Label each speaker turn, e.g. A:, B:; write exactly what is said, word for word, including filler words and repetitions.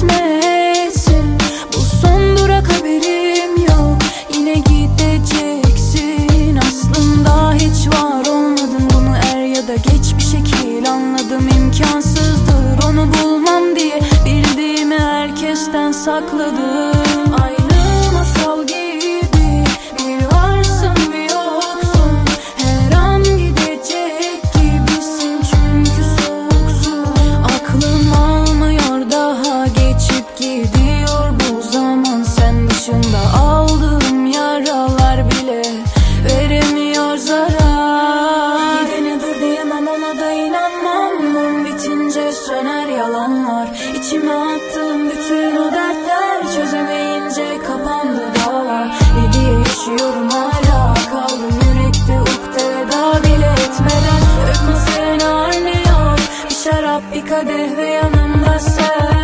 A: bitmesin. Bu son durak, haberim yok. Yine gideceksin. Aslında hiç var olmadın, bunu er ya da geç bir şekil anladım. İmkansızdır onu bulmam diye bildiğimi herkesten sakladım. Aynı masal gibi bir varsın bir yoksun. Her an gidecek gibisin çünkü soğuksun. Aklım almıyor, daha geçip gidiyor bu zaman. Sen dışında aldığım yaralar bile veremiyor zarar. Gidene dur diyemem, ona da inanmam. Mum bitince söner yalanlar. İçime attığım bütün o dertler çözemeyince kapandı dağlar. Ne diye yaşıyorum hala, kaldım yürekte ukde veda bile etmeden. Öpmesen anlıyor, bir şarap bir kadeh ve yanımda sen.